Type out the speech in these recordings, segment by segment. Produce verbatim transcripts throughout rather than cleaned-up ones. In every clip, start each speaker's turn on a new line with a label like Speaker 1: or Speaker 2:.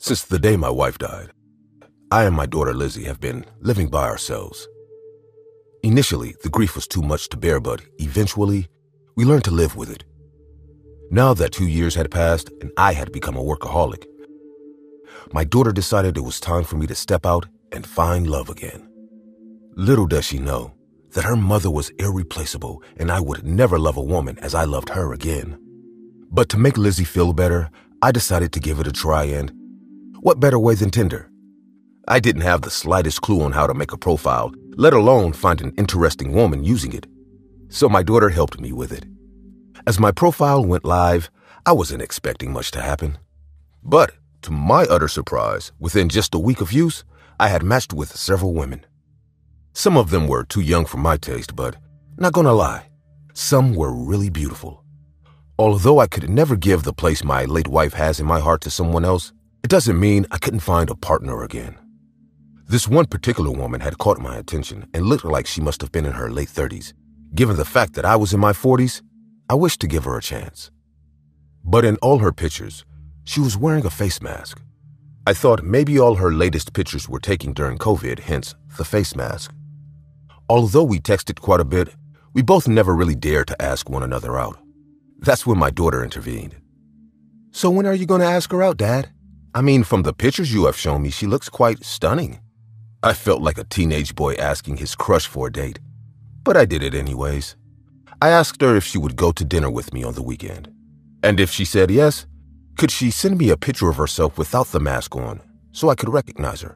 Speaker 1: Since the day my wife died, I and my daughter Lizzie have been living by ourselves. Initially, the grief was too much to bear, but eventually, we learned to live with it. Now that two years had passed and I had become a workaholic, my daughter decided it was time for me to step out and find love again. Little does she know that her mother was irreplaceable and I would never love a woman as I loved her again. But to make Lizzie feel better, I decided to give it a try, and what better way than Tinder? I didn't have the slightest clue on how to make a profile, let alone find an interesting woman using it. So my daughter helped me with it. As my profile went live, I wasn't expecting much to happen. But to my utter surprise, within just a week of use, I had matched with several women. Some of them were too young for my taste, but not gonna lie, some were really beautiful. Although I could never give the place my late wife has in my heart to someone else, it doesn't mean I couldn't find a partner again. This one particular woman had caught my attention and looked like she must have been in her late thirties. Given the fact that I was in my forties, I wished to give her a chance. But in all her pictures, she was wearing a face mask. I thought maybe all her latest pictures were taken during COVID, hence the face mask. Although we texted quite a bit, we both never really dared to ask one another out. That's when my daughter intervened. "So when are you going to ask her out, Dad? I mean, from the pictures you have shown me, she looks quite stunning." I felt like a teenage boy asking his crush for a date, but I did it anyways. I asked her if she would go to dinner with me on the weekend. And if she said yes, could she send me a picture of herself without the mask on so I could recognize her?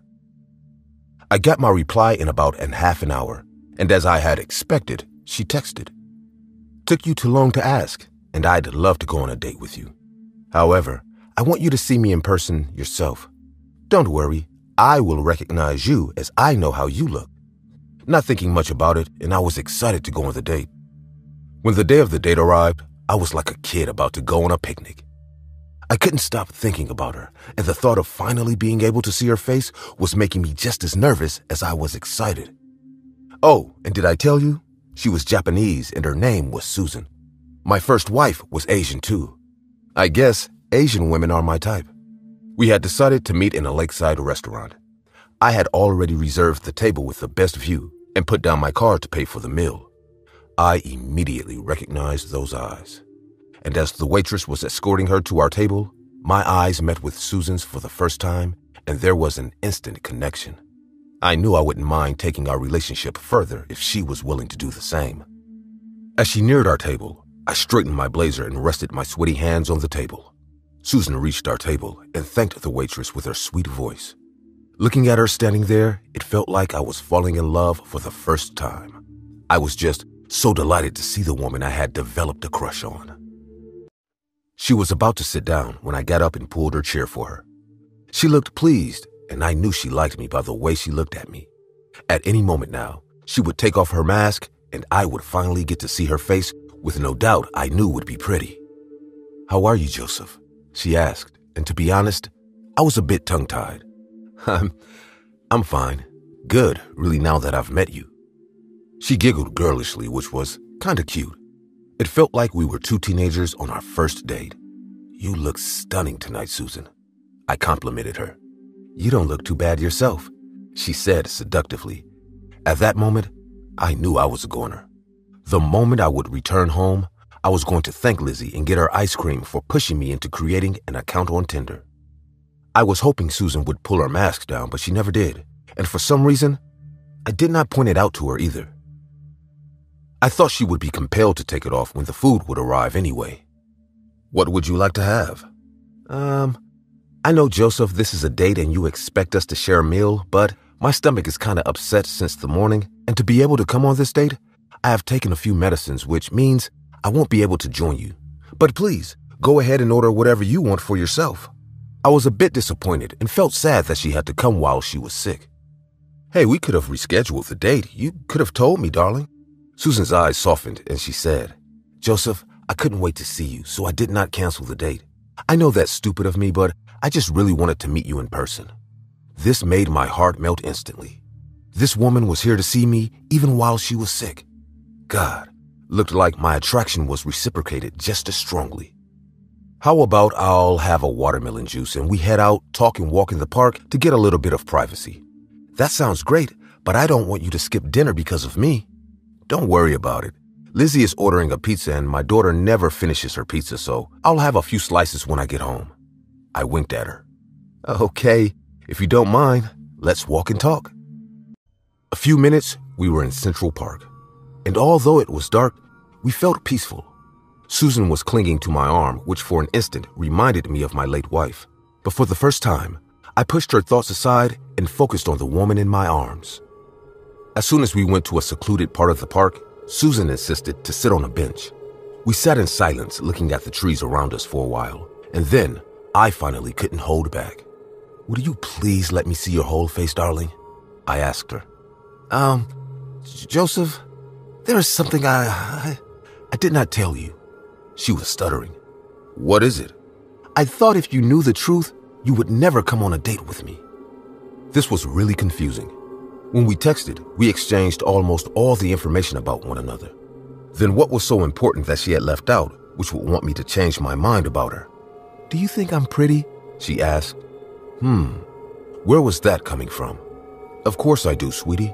Speaker 1: I got my reply in about an half an hour, and as I had expected, she texted. "Took you too long to ask, and I'd love to go on a date with you. However, I want you to see me in person yourself. Don't worry, I will recognize you as I know how you look." Not thinking much about it, and I was excited to go on the date. When the day of the date arrived, I was like a kid about to go on a picnic. I couldn't stop thinking about her, and the thought of finally being able to see her face was making me just as nervous as I was excited. Oh, and did I tell you? She was Japanese and her name was Susan. My first wife was Asian too. I guess Asian women are my type. We had decided to meet in a lakeside restaurant. I had already reserved the table with the best view and put down my card to pay for the meal. I immediately recognized those eyes. And as the waitress was escorting her to our table, my eyes met with Susan's for the first time, and there was an instant connection. I knew I wouldn't mind taking our relationship further if she was willing to do the same. As she neared our table, I straightened my blazer and rested my sweaty hands on the table. Susan reached our table and thanked the waitress with her sweet voice. Looking at her standing there, it felt like I was falling in love for the first time. I was just so delighted to see the woman I had developed a crush on. She was about to sit down when I got up and pulled her chair for her. She looked pleased, and I knew she liked me by the way she looked at me. At any moment now, she would take off her mask, and I would finally get to see her face with no doubt I knew would be pretty. "How are you, Joseph?" she asked, and to be honest, I was a bit tongue-tied. I'm, I'm fine. Good, really, now that I've met you. She giggled girlishly, which was kinda cute. It felt like we were two teenagers on our first date. "You look stunning tonight, Susan," I complimented her. "You don't look too bad yourself," she said seductively. At that moment, I knew I was a goner. The moment I would return home, I was going to thank Lizzie and get her ice cream for pushing me into creating an account on Tinder. I was hoping Susan would pull her mask down, but she never did, and for some reason, I did not point it out to her either. I thought she would be compelled to take it off when the food would arrive anyway. "What would you like to have?" Um, I know, Joseph, this is a date and you expect us to share a meal, but my stomach is kind of upset since the morning, and to be able to come on this date, I have taken a few medicines, which means I won't be able to join you. But please, go ahead and order whatever you want for yourself. I was a bit disappointed and felt sad that she had to come while she was sick. "Hey, we could have rescheduled the date. You could have told me, darling." Susan's eyes softened and she said, "Joseph, I couldn't wait to see you, so I did not cancel the date. I know that's stupid of me, but I just really wanted to meet you in person." This made my heart melt instantly. This woman was here to see me even while she was sick. God, looked like my attraction was reciprocated just as strongly. How about I'll have a watermelon juice and we head out, talk and walk in the park to get a little bit of privacy? That sounds great, but I don't want you to skip dinner because of me. Don't worry about it. Lizzie is ordering a pizza and my daughter never finishes her pizza, so I'll have a few slices when I get home. I winked at her. Okay, if you don't mind, let's walk and talk. A few minutes, we were in Central Park. And although it was dark, we felt peaceful. Susan was clinging to my arm, which for an instant reminded me of my late wife. But for the first time, I pushed her thoughts aside and focused on the woman in my arms. As soon as we went to a secluded part of the park, Susan insisted to sit on a bench. We sat in silence, looking at the trees around us for a while, and then I finally couldn't hold back. Would you please let me see your whole face, darling? I asked her. Um, Joseph, there is something I, I, I did not tell you. She was stuttering. What is it? I thought if you knew the truth, you would never come on a date with me. This was really confusing. When we texted, we exchanged almost all the information about one another. Then what was so important that she had left out, which would want me to change my mind about her? Do you think I'm pretty? She asked. Hmm, where was that coming from? Of course I do, sweetie.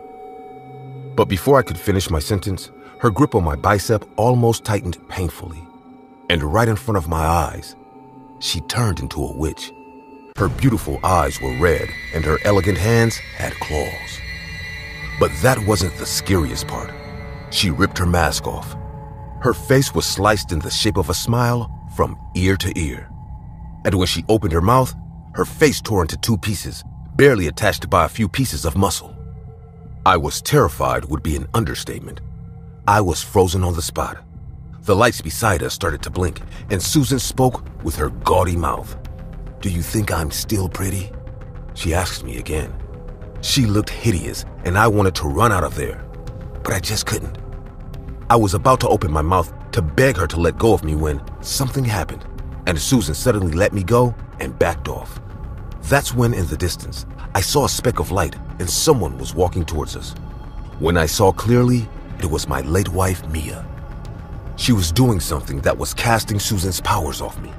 Speaker 1: But before I could finish my sentence, her grip on my bicep almost tightened painfully. And right in front of my eyes, she turned into a witch. Her beautiful eyes were red and her elegant hands had claws. But that wasn't the scariest part. She ripped her mask off. Her face was sliced in the shape of a smile from ear to ear. And when she opened her mouth, her face tore into two pieces, barely attached by a few pieces of muscle. I was terrified would be an understatement. I was frozen on the spot. The lights beside us started to blink, and Susan spoke with her gaudy mouth. Do you think I'm still pretty? She asked me again. She looked hideous, and I wanted to run out of there, but I just couldn't. I was about to open my mouth to beg her to let go of me when something happened, and Susan suddenly let me go and backed off. That's when, in the distance, I saw a speck of light and someone was walking towards us. When I saw clearly, it was my late wife, Mia. She was doing something that was casting Susan's powers off me.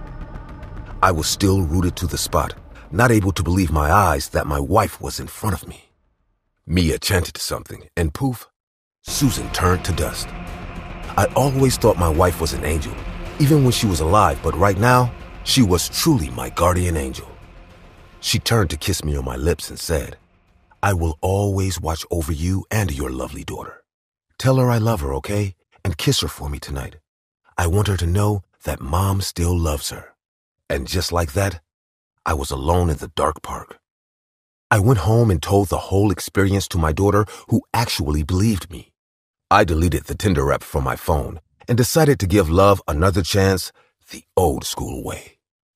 Speaker 1: I was still rooted to the spot, not able to believe my eyes that my wife was in front of me. Mia chanted something, and poof, Susan turned to dust. I always thought my wife was an angel, even when she was alive, but right now, she was truly my guardian angel. She turned to kiss me on my lips and said, I will always watch over you and your lovely daughter. Tell her I love her, okay? And kiss her for me tonight. I want her to know that Mom still loves her. And just like that, I was alone in the dark park. I went home and told the whole experience to my daughter, who actually believed me. I deleted the Tinder app from my phone and decided to give love another chance the old school way.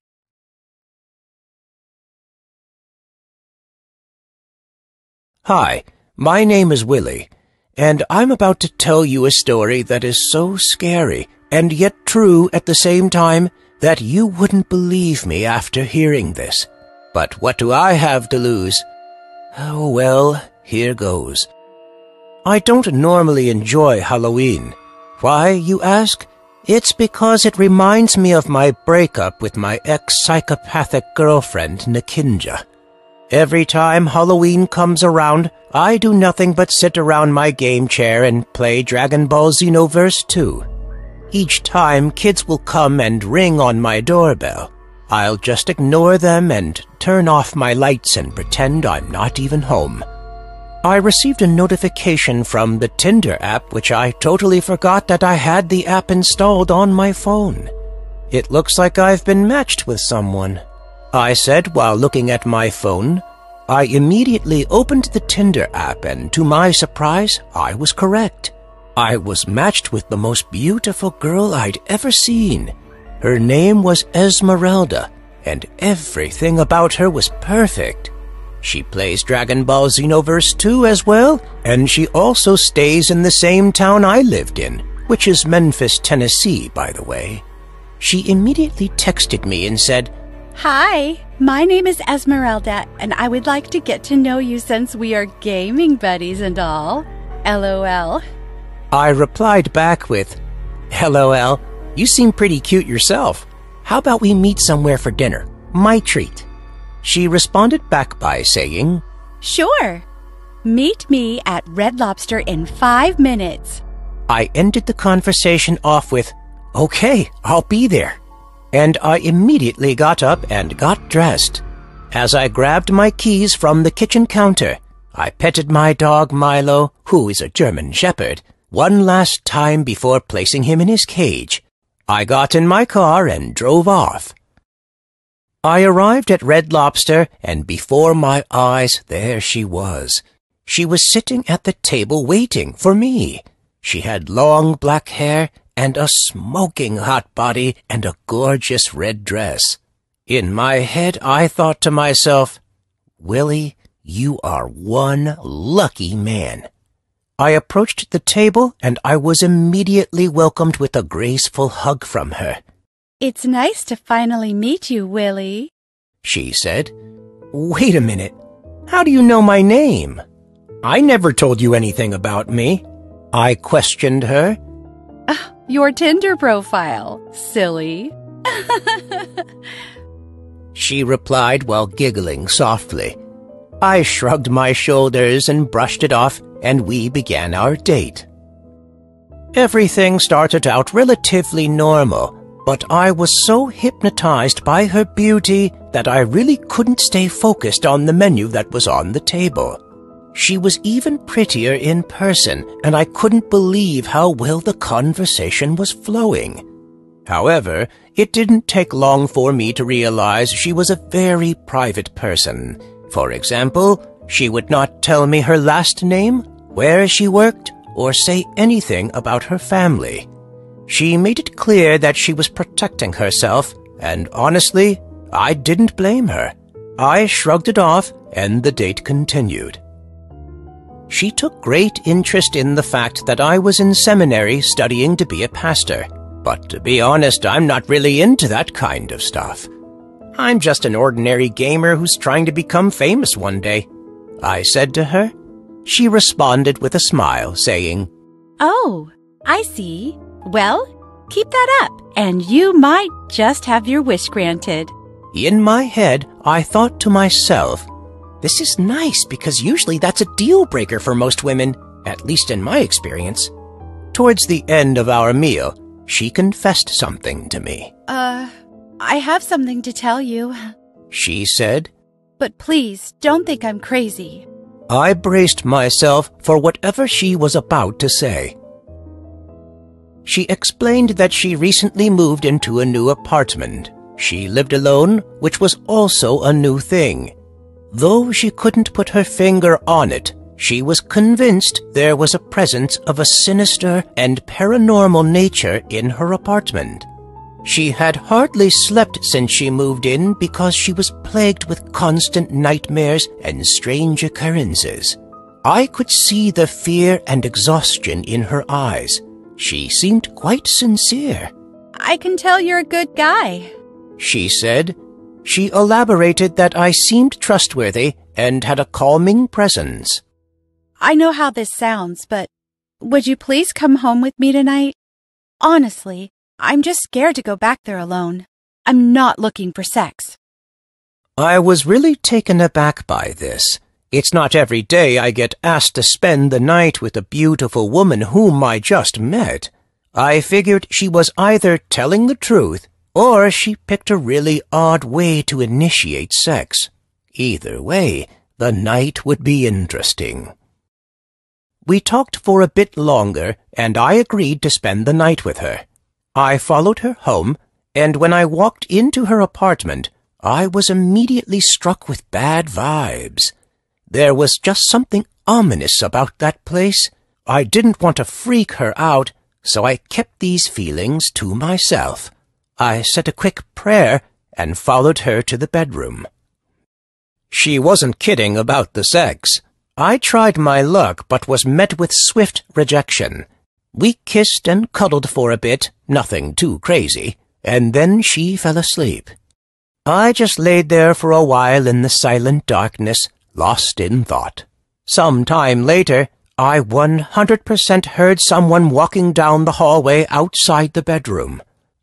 Speaker 2: Hi, my name is Willie, and I'm about to tell you a story that is so scary and yet true at the same time that you wouldn't believe me after hearing this. But what do I have to lose? Oh well, here goes. I don't normally enjoy Halloween. Why, you ask? It's because it reminds me of my breakup with my ex-psychopathic girlfriend, Nakinja. Every time Halloween comes around, I do nothing but sit around my game chair and play Dragon Ball Xenoverse two. Each time, kids will come and ring on my doorbell. I'll just ignore them and turn off my lights and pretend I'm not even home. I received a notification from the Tinder app, which I totally forgot that I had the app installed on my phone. It looks like I've been matched with someone, I said while looking at my phone. I immediately opened the Tinder app, and to my surprise, I was correct. I was matched with the most beautiful girl I'd ever seen. Her name was Esmeralda, and everything about her was perfect. She plays Dragon Ball Xenoverse two as well, and she also stays in the same town I lived in, which is Memphis, Tennessee, by the way. She immediately texted me and said,
Speaker 3: Hi, my name is Esmeralda, and I would like to get to know you since we are gaming buddies and all. LOL.
Speaker 2: I replied back with, LOL, you seem pretty cute yourself. how about we meet somewhere for dinner? My treat. She responded back by saying,
Speaker 3: Sure. Meet me at Red Lobster in five minutes.
Speaker 2: I ended the conversation off with, okay, I'll be there. And I immediately got up and got dressed. As I grabbed my keys from the kitchen counter, I petted my dog Milo, who is a German Shepherd, one last time before placing him in his cage. I got in my car and drove off. I arrived at Red Lobster, and before my eyes, there she was. She was sitting at the table waiting for me. She had long black hair and a smoking hot body and a gorgeous red dress. In my head, I thought to myself, Willie, you are one lucky man. I approached the table, and I was immediately welcomed with a graceful hug from her.
Speaker 3: It's nice to finally meet you, Willie,
Speaker 2: she said. Wait a minute. How do you know my name? I never told you anything about me. I questioned her.
Speaker 3: Uh, your Tinder profile, silly.
Speaker 2: She replied while giggling softly. I shrugged my shoulders and brushed it off, and we began our date. Everything started out relatively normal, but I was so hypnotized by her beauty that I really couldn't stay focused on the menu that was on the table. She was even prettier in person, and I couldn't believe how well the conversation was flowing. However, it didn't take long for me to realize she was a very private person. For example, she would not tell me her last name, where she worked, or say anything about her family. She made it clear that she was protecting herself, and honestly, I didn't blame her. I shrugged it off, and the date continued. She took great interest in the fact that I was in seminary studying to be a pastor, but to be honest, I'm not really into that kind of stuff. I'm just an ordinary gamer who's trying to become famous one day, I said to her. She responded with a smile, saying,
Speaker 3: Oh, I see. Well, keep that up, and you might just have your wish granted.
Speaker 2: In my head, I thought to myself, this is nice because usually that's a deal breaker for most women, at least in my experience. Towards the end of our meal, she confessed something to me.
Speaker 3: Uh, I have something to tell you,
Speaker 2: she said.
Speaker 3: But please, don't think I'm crazy.
Speaker 2: I braced myself for whatever she was about to say. She explained that she recently moved into a new apartment. She lived alone, which was also a new thing. Though she couldn't put her finger on it, she was convinced there was a presence of a sinister and paranormal nature in her apartment. She had hardly slept since she moved in because she was plagued with constant nightmares and strange occurrences. I could see the fear and exhaustion in her eyes. She seemed quite sincere.
Speaker 3: I can tell you're a good guy,
Speaker 2: she said. She elaborated that I seemed trustworthy and had a calming presence.
Speaker 3: I know how this sounds, but would you please come home with me tonight? Honestly, I'm just scared to go back there alone. I'm not looking for sex.
Speaker 2: I was really taken aback by this. It's not every day I get asked to spend the night with a beautiful woman whom I just met. I figured she was either telling the truth or she picked a really odd way to initiate sex. Either way, the night would be interesting. We talked for a bit longer, and I agreed to spend the night with her. I followed her home, and when I walked into her apartment, I was immediately struck with bad vibes. There was just something ominous about that place. I didn't want to freak her out, so I kept these feelings to myself. I said a quick prayer and followed her to the bedroom. She wasn't kidding about the sex. I tried my luck but was met with swift rejection. We kissed and cuddled for a bit, nothing too crazy, and then she fell asleep. I just laid there for a while in the silent darkness, lost in thought. Some time later, I one hundred percent heard someone walking down the hallway outside the bedroom.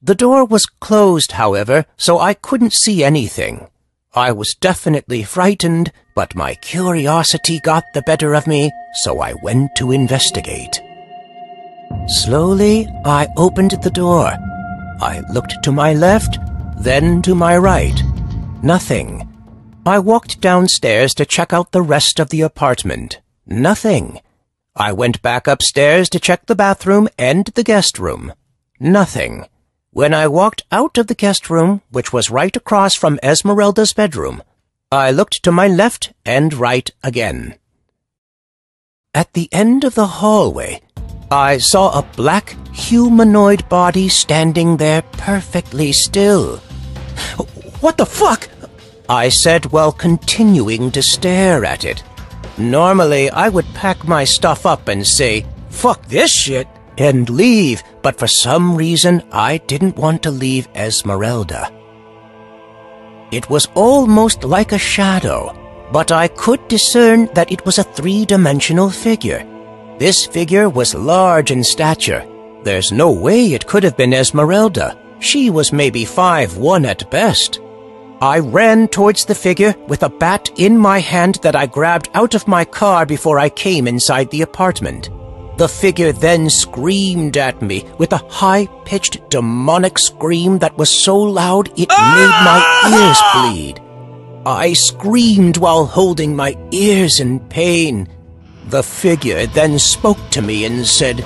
Speaker 2: The door was closed, however, so I couldn't see anything. I was definitely frightened, but my curiosity got the better of me, so I went to investigate. Slowly, I opened the door. I looked to my left, then to my right. Nothing. I walked downstairs to check out the rest of the apartment. Nothing. I went back upstairs to check the bathroom and the guest room. Nothing. When I walked out of the guest room, which was right across from Esmeralda's bedroom, I looked to my left and right again. At the end of the hallway, I saw a black humanoid body standing there perfectly still. "What the fuck?" I said while continuing to stare at it. Normally, I would pack my stuff up and say, "Fuck this shit," and leave, but for some reason, I didn't want to leave Esmeralda. It was almost like a shadow, but I could discern that it was a three-dimensional figure. This figure was large in stature. There's no way it could have been Esmeralda. She was maybe five one at best. I ran towards the figure with a bat in my hand that I grabbed out of my car before I came inside the apartment. The figure then screamed at me with a high-pitched demonic scream that was so loud it made my ears bleed. I screamed while holding my ears in pain. The figure then spoke to me and said,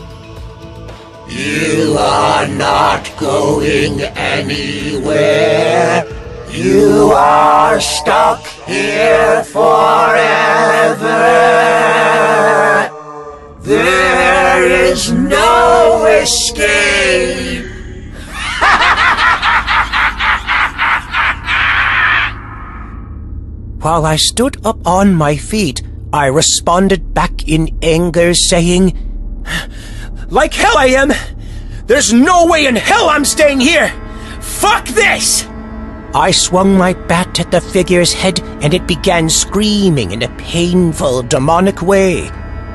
Speaker 2: "You are not going anywhere. You are stuck here forever. There is no escape." While I stood up on my feet, I responded back in anger, saying, "Like hell I am! There's no way in hell I'm staying here! Fuck this!" I swung my bat at the figure's head, and it began screaming in a painful, demonic way.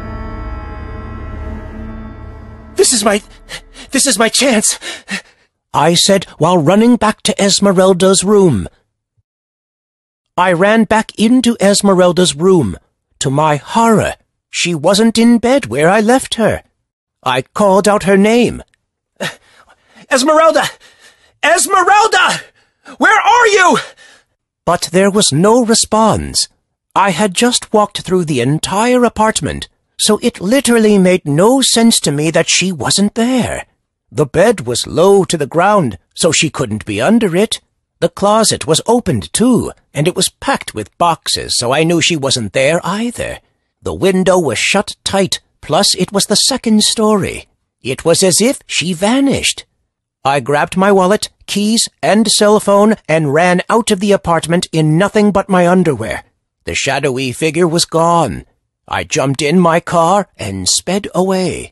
Speaker 2: This is my... this is my chance, I said while running back to Esmeralda's room. I ran back into Esmeralda's room. To my horror, she wasn't in bed where I left her. I called out her name. "Esmeralda! Esmeralda! Where are you?" But there was no response. I had just walked through the entire apartment, so it literally made no sense to me that she wasn't there. The bed was low to the ground, so she couldn't be under it. The closet was opened, too, and it was packed with boxes, so I knew she wasn't there either. The window was shut tight, plus it was the second story. It was as if she vanished. I grabbed my wallet, keys, and cell phone and ran out of the apartment in nothing but my underwear. The shadowy figure was gone. I jumped in my car and sped away.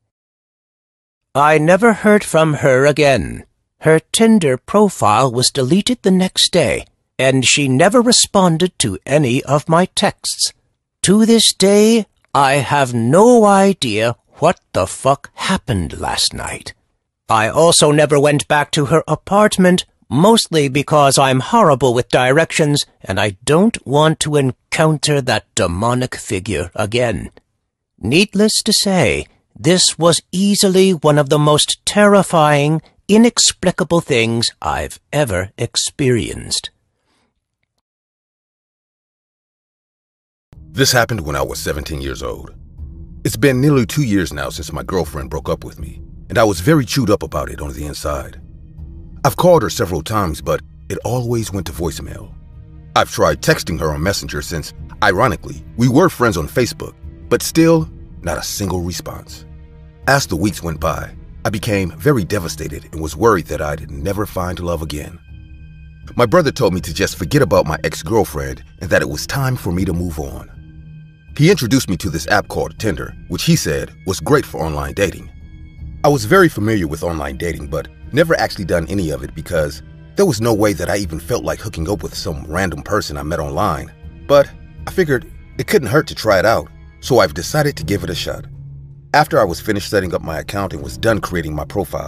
Speaker 2: I never heard from her again. Her Tinder profile was deleted the next day, and she never responded to any of my texts. To this day, I have no idea what the fuck happened last night. I also never went back to her apartment, mostly because I'm horrible with directions, and I don't want to encounter that demonic figure again. Needless to say, this was easily one of the most terrifying, inexplicable things I've ever experienced.
Speaker 1: This happened when I was seventeen years old. It's been nearly two years now since my girlfriend broke up with me, and I was very chewed up about it on the inside. I've called her several times, but it always went to voicemail. I've tried texting her on Messenger since, ironically, we were friends on Facebook, but still, not a single response. As the weeks went by, I became very devastated and was worried that I'd never find love again. My brother told me to just forget about my ex-girlfriend and that it was time for me to move on. He introduced me to this app called Tinder, which he said was great for online dating. I was very familiar with online dating, but never actually done any of it because there was no way that I even felt like hooking up with some random person I met online. But I figured it couldn't hurt to try it out, so I've decided to give it a shot. After I was finished setting up my account and was done creating my profile,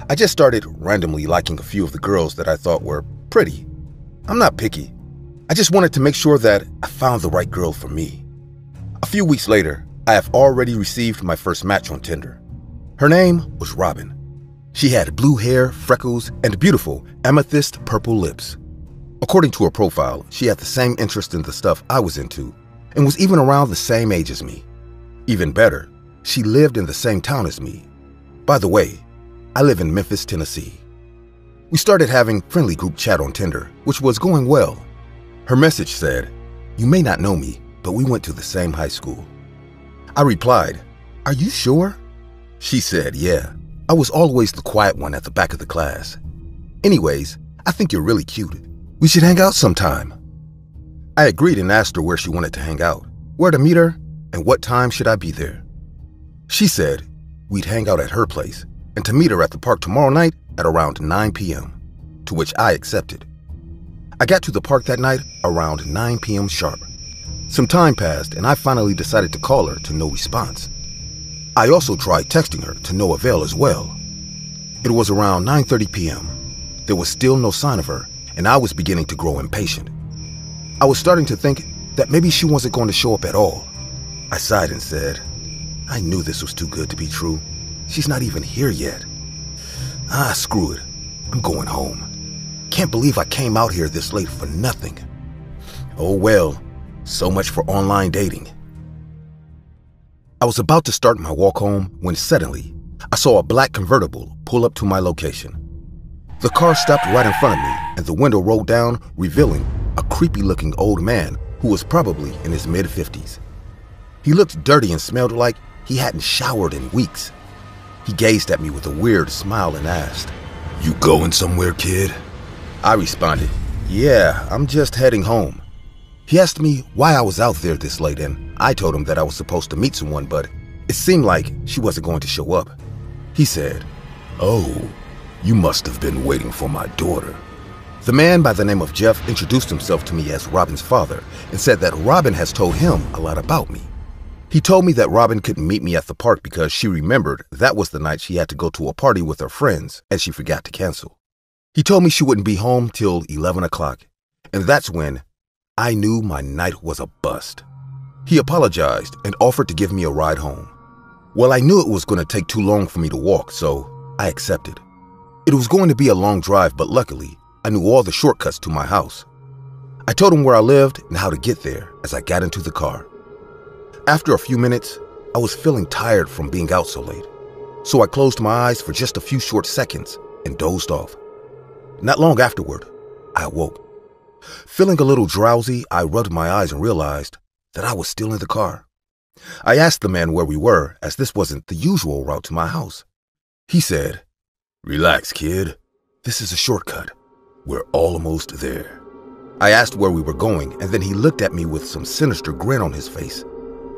Speaker 1: I just started randomly liking a few of the girls that I thought were pretty. I'm not picky. I just wanted to make sure that I found the right girl for me. A few weeks later, I have already received my first match on Tinder. Her name was Robin. She had blue hair, freckles, and beautiful amethyst purple lips. According to her profile, she had the same interest in the stuff I was into and was even around the same age as me. Even better, she lived in the same town as me. By the way, I live in Memphis, Tennessee. We started having friendly group chat on Tinder, which was going well. Her message said, "You may not know me, but we went to the same high school." I replied, "Are you sure?" She said, "Yeah, I was always the quiet one at the back of the class. Anyways, I think you're really cute. We should hang out sometime." I agreed and asked her where she wanted to hang out, where to meet her, and what time should I be there. She said we'd hang out at her place and to meet her at the park tomorrow night at around nine p m, to which I accepted. I got to the park that night around nine p m sharp. Some time passed and I finally decided to call her to no response. I also tried texting her to no avail as well. It was around nine thirty p m There was still no sign of her and I was beginning to grow impatient. I was starting to think that maybe she wasn't going to show up at all. I sighed and said, "I knew this was too good to be true. She's not even here yet. Ah, screw it. I'm going home. Can't believe I came out here this late for nothing. Oh well, so much for online dating." I was about to start my walk home when suddenly I saw a black convertible pull up to my location. The car stopped right in front of me and the window rolled down, revealing a creepy-looking old man who was probably in his mid-fifties. He looked dirty and smelled like he hadn't showered in weeks. He gazed at me with a weird smile and asked, "You going somewhere, kid?" I responded, "Yeah, I'm just heading home." He asked me why I was out there this late and I told him that I was supposed to meet someone, but it seemed like she wasn't going to show up. He said, "Oh, you must have been waiting for my daughter." The man by the name of Jeff introduced himself to me as Robin's father and said that Robin has told him a lot about me. He told me that Robin couldn't meet me at the park because she remembered that was the night she had to go to a party with her friends and she forgot to cancel. He told me she wouldn't be home till eleven o'clock, and that's when I knew my night was a bust. He apologized and offered to give me a ride home. Well, I knew it was going to take too long for me to walk, so I accepted. It was going to be a long drive, but luckily, I knew all the shortcuts to my house. I told him where I lived and how to get there as I got into the car. After a few minutes, I was feeling tired from being out so late, so I closed my eyes for just a few short seconds and dozed off. Not long afterward, I awoke. Feeling a little drowsy, I rubbed my eyes and realized that I was still in the car. I asked the man where we were, as this wasn't the usual route to my house. He said, "Relax, kid. This is a shortcut. We're almost there." I asked where we were going, and then he looked at me with some sinister grin on his face.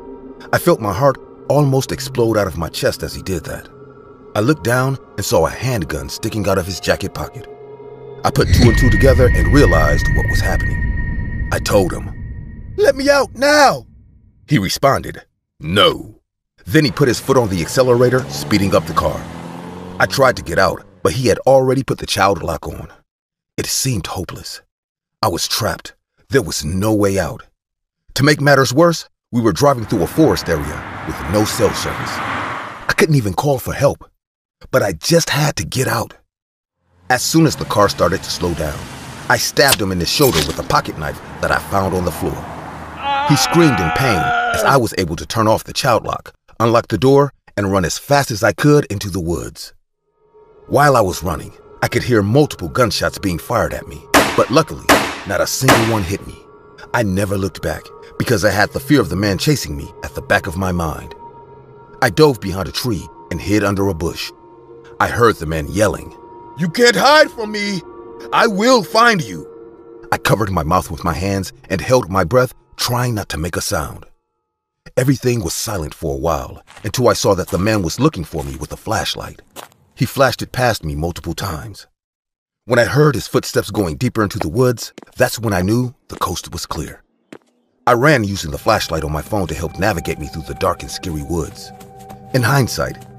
Speaker 1: I felt my heart almost explode out of my chest as he did that. I looked down and saw a handgun sticking out of his jacket pocket. I put two and two together and realized what was happening. I told him, "Let me out now!" He responded, "No." Then he put his foot on the accelerator, speeding up the car. I tried to get out, but he had already put the child lock on. It seemed hopeless. I was trapped. There was no way out. To make matters worse, we were driving through a forest area with no cell service. I couldn't even call for help, but I just had to get out. As soon as the car started to slow down, I stabbed him in the shoulder with a pocket knife that I found on the floor. He screamed in pain as I was able to turn off the child lock, unlock the door, and run as fast as I could into the woods. While I was running, I could hear multiple gunshots being fired at me, but luckily, not a single one hit me. I never looked back because I had the fear of the man chasing me at the back of my mind. I dove behind a tree and hid under a bush. I heard the man yelling, "You can't hide from me! I will find you!" I covered my mouth with my hands and held my breath, trying not to make a sound. Everything was silent for a while until I saw that the man was looking for me with a flashlight. He flashed it past me multiple times. When I heard his footsteps going deeper into the woods, that's when I knew the coast was clear. I ran using the flashlight on my phone to help navigate me through the dark and scary woods. In hindsight,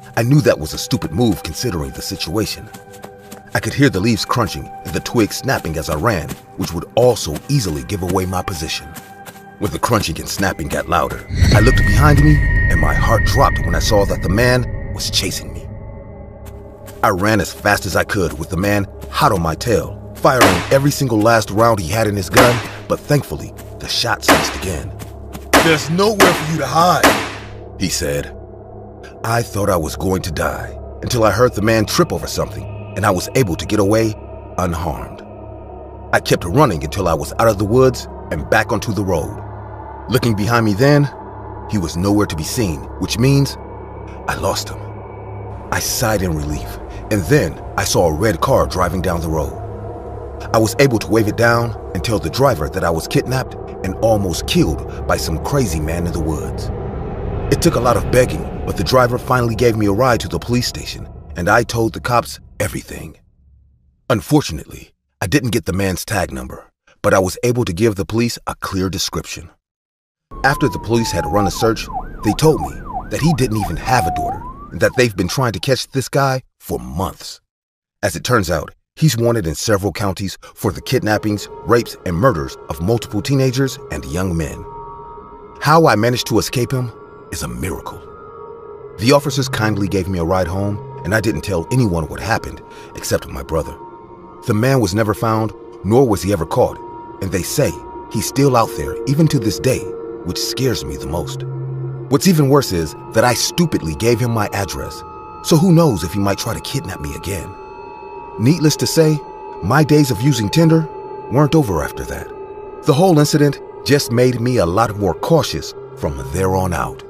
Speaker 1: I knew that was a stupid move considering the situation. I could hear the leaves crunching and the twigs snapping as I ran, which would also easily give away my position. When the crunching and snapping got louder, I looked behind me and my heart dropped when I saw that the man was chasing me. I ran as fast as I could with the man hot on my tail, firing every single last round he had in his gun, but thankfully, the shot ceased again. "There's nowhere for you to hide," he said. I thought I was going to die until I heard the man trip over something and I was able to get away unharmed. I kept running until I was out of the woods and back onto the road. Looking behind me then, he was nowhere to be seen, which means I lost him. I sighed in relief, and then I saw a red car driving down the road. I was able to wave it down and tell the driver that I was kidnapped and almost killed by some crazy man in the woods. It took a lot of begging, but the driver finally gave me a ride to the police station, and I told the cops everything. Unfortunately, I didn't get the man's tag number, but I was able to give the police a clear description. After the police had run a search, they told me that he didn't even have a daughter and that they've been trying to catch this guy for months. As it turns out, he's wanted in several counties for the kidnappings, rapes, and murders of multiple teenagers and young men. How I managed to escape him is a miracle. The officers kindly gave me a ride home, and I didn't tell anyone what happened except my brother. The man was never found, nor was he ever caught, and they say he's still out there even to this day, which scares me the most. What's even worse is that I stupidly gave him my address, so who knows if he might try to kidnap me again. Needless to say, my days of using Tinder weren't over after that. The whole incident just made me a lot more cautious from there on out.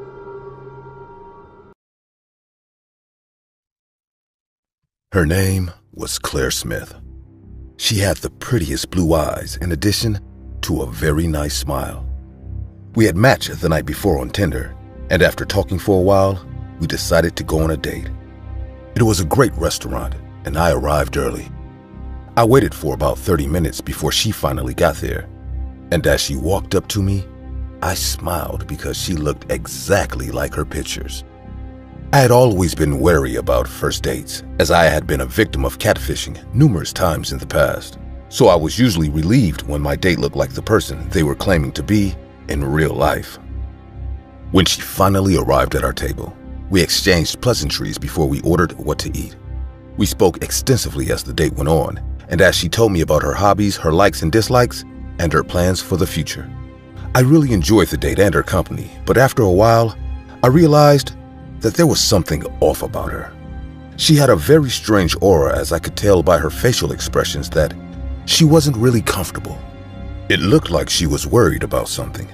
Speaker 1: Her name was Claire Smith. She had the prettiest blue eyes in addition to a very nice smile. We had matched the night before on Tinder, and after talking for a while, we decided to go on a date. It was a great restaurant, and I arrived early. I waited for about thirty minutes before she finally got there, and as she walked up to me, I smiled because she looked exactly like her pictures. I had always been wary about first dates, as I had been a victim of catfishing numerous times in the past, so I was usually relieved when my date looked like the person they were claiming to be in real life. When she finally arrived at our table, we exchanged pleasantries before we ordered what to eat. We spoke extensively as the date went on, and as she told me about her hobbies, her likes and dislikes, and her plans for the future. I really enjoyed the date and her company, but after a while, I realized that there was something off about her. She had a very strange aura, as I could tell by her facial expressions that she wasn't really comfortable. It looked like she was worried about something.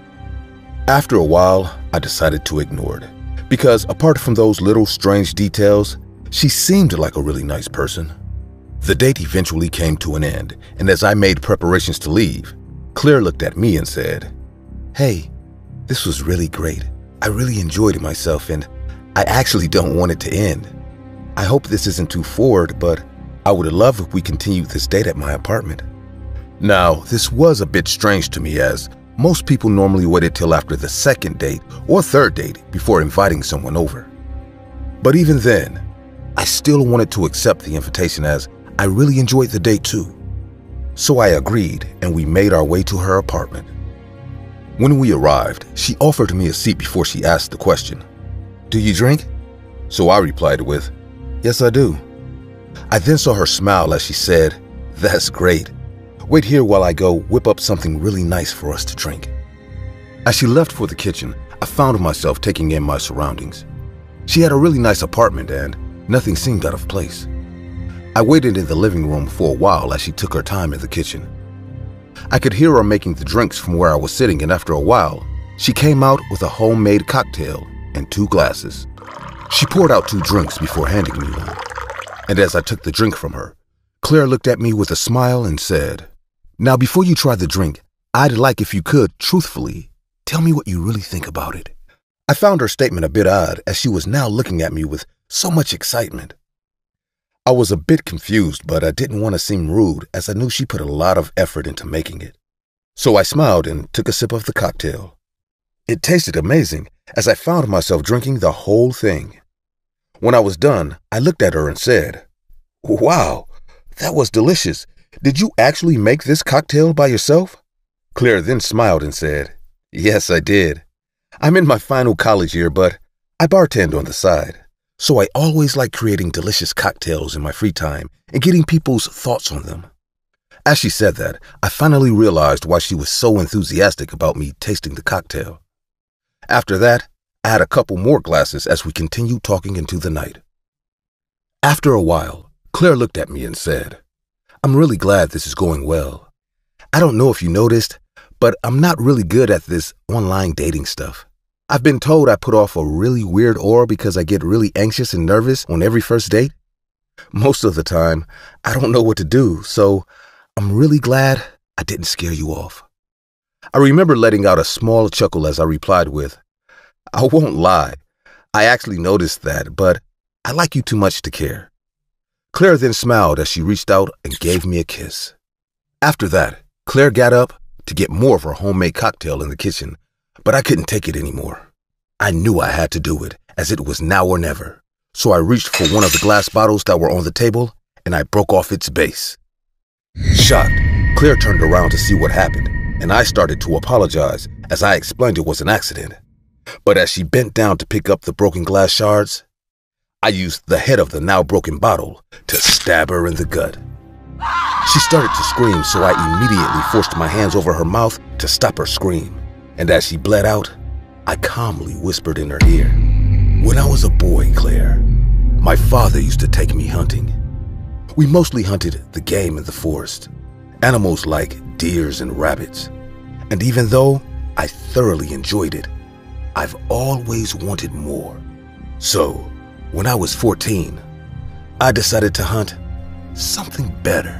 Speaker 1: After a while, I decided to ignore it, because apart from those little strange details, she seemed like a really nice person. The date eventually came to an end, and as I made preparations to leave, Claire looked at me and said, "Hey, this was really great. I really enjoyed myself, and I actually don't want it to end. I hope this isn't too forward, but I would love if we continued this date at my apartment." Now, this was a bit strange to me, as most people normally waited till after the second date or third date before inviting someone over. But even then, I still wanted to accept the invitation, as I really enjoyed the date too. So I agreed, and we made our way to her apartment. When we arrived, she offered me a seat before she asked the question, "Do you drink?" So I replied with, "Yes, I do." I then saw her smile as she said, "That's great. Wait here while I go whip up something really nice for us to drink." As she left for the kitchen, I found myself taking in my surroundings. She had a really nice apartment and nothing seemed out of place. I waited in the living room for a while as she took her time in the kitchen. I could hear her making the drinks from where I was sitting, and after a while, she came out with a homemade cocktail and two glasses. She poured out two drinks before handing me one. And as I took the drink from her, Claire looked at me with a smile and said, "Now before you try the drink, I'd like if you could, truthfully, tell me what you really think about it." I found her statement a bit odd, as she was now looking at me with so much excitement. I was a bit confused, but I didn't want to seem rude, as I knew she put a lot of effort into making it. So I smiled and took a sip of the cocktail. It tasted amazing, as I found myself drinking the whole thing. When I was done, I looked at her and said, "Wow, that was delicious. Did you actually make this cocktail by yourself?" Claire then smiled and said, "Yes, I did. I'm in my final college year, but I bartend on the side. So I always like creating delicious cocktails in my free time and getting people's thoughts on them." As she said that, I finally realized why she was so enthusiastic about me tasting the cocktail. After that, I had a couple more glasses as we continued talking into the night. After a while, Claire looked at me and said, "I'm really glad this is going well. I don't know if you noticed, but I'm not really good at this online dating stuff. I've been told I put off a really weird aura because I get really anxious and nervous on every first date. Most of the time, I don't know what to do, so I'm really glad I didn't scare you off." I remember letting out a small chuckle as I replied with, "I won't lie. I actually noticed that, but I like you too much to care." Claire then smiled as she reached out and gave me a kiss. After that, Claire got up to get more of her homemade cocktail in the kitchen, but I couldn't take it anymore. I knew I had to do it, as it was now or never. So I reached for one of the glass bottles that were on the table, and I broke off its base. Shocked, Claire turned around to see what happened, and I started to apologize as I explained it was an accident. But as she bent down to pick up the broken glass shards, I used the head of the now broken bottle to stab her in the gut. She started to scream, so I immediately forced my hands over her mouth to stop her scream. And as she bled out, I calmly whispered in her ear, "When I was a boy, Claire, my father used to take me hunting. We mostly hunted the game in the forest, animals like deers and rabbits. And even though I thoroughly enjoyed it, I've always wanted more. So, when I was fourteen, I decided to hunt something better.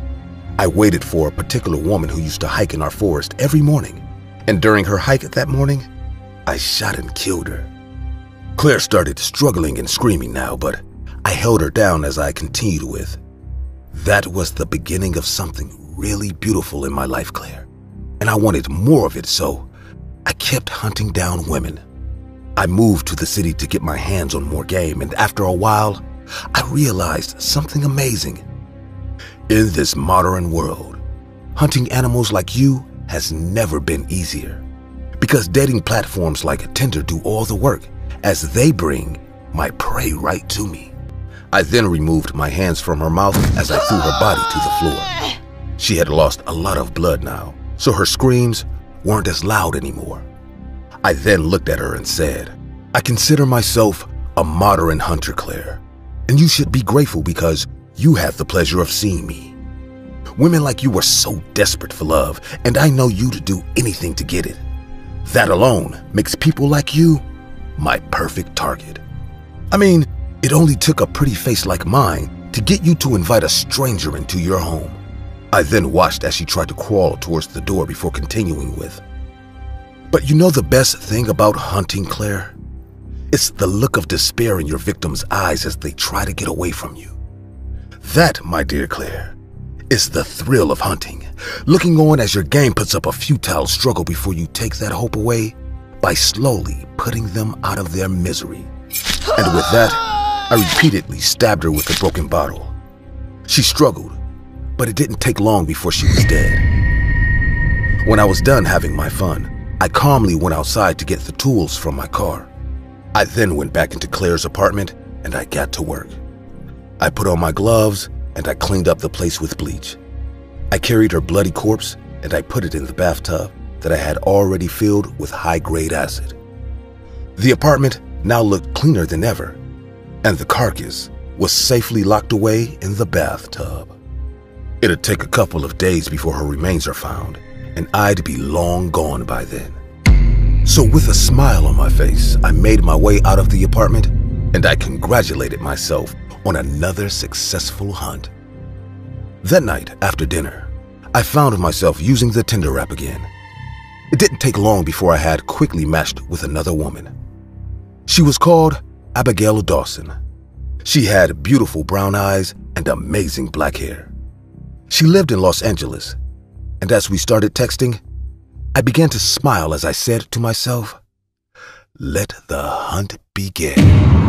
Speaker 1: I waited for a particular woman who used to hike in our forest every morning, and during her hike that morning, I shot and killed her." Claire started struggling and screaming now, but I held her down as I continued with, "That was the beginning of something really beautiful in my life, Claire, and I wanted more of it, so I kept hunting down women. I moved to the city to get my hands on more game, and after a while, I realized something amazing. In this modern world, hunting animals like you has never been easier, because dating platforms like Tinder do all the work, as they bring my prey right to me." I then removed my hands from her mouth as I threw her body to the floor. She had lost a lot of blood now, so her screams weren't as loud anymore. I then looked at her and said, "I consider myself a modern hunter, Claire, and you should be grateful because you had the pleasure of seeing me. Women like you are so desperate for love, and I know you'd do anything to get it. That alone makes people like you my perfect target. I mean, it only took a pretty face like mine to get you to invite a stranger into your home." I then watched as she tried to crawl towards the door before continuing with, "But you know the best thing about hunting, Claire? It's the look of despair in your victim's eyes as they try to get away from you. That, my dear Claire, is the thrill of hunting, looking on as your game puts up a futile struggle before you take that hope away by slowly putting them out of their misery." And with that, I repeatedly stabbed her with the broken bottle. She struggled, but it didn't take long before she was dead. When I was done having my fun, I calmly went outside to get the tools from my car. I then went back into Claire's apartment and I got to work. I put on my gloves and I cleaned up the place with bleach. I carried her bloody corpse and I put it in the bathtub that I had already filled with high-grade acid. The apartment now looked cleaner than ever, and the carcass was safely locked away in the bathtub. It'd take a couple of days before her remains are found, and I'd be long gone by then. So with a smile on my face, I made my way out of the apartment, and I congratulated myself on another successful hunt. That night, after dinner, I found myself using the Tinder app again. It didn't take long before I had quickly matched with another woman. She was called Abigail Dawson. She had beautiful brown eyes and amazing black hair. She lived in Los Angeles, and as we started texting, I began to smile as I said to myself, "Let the hunt begin."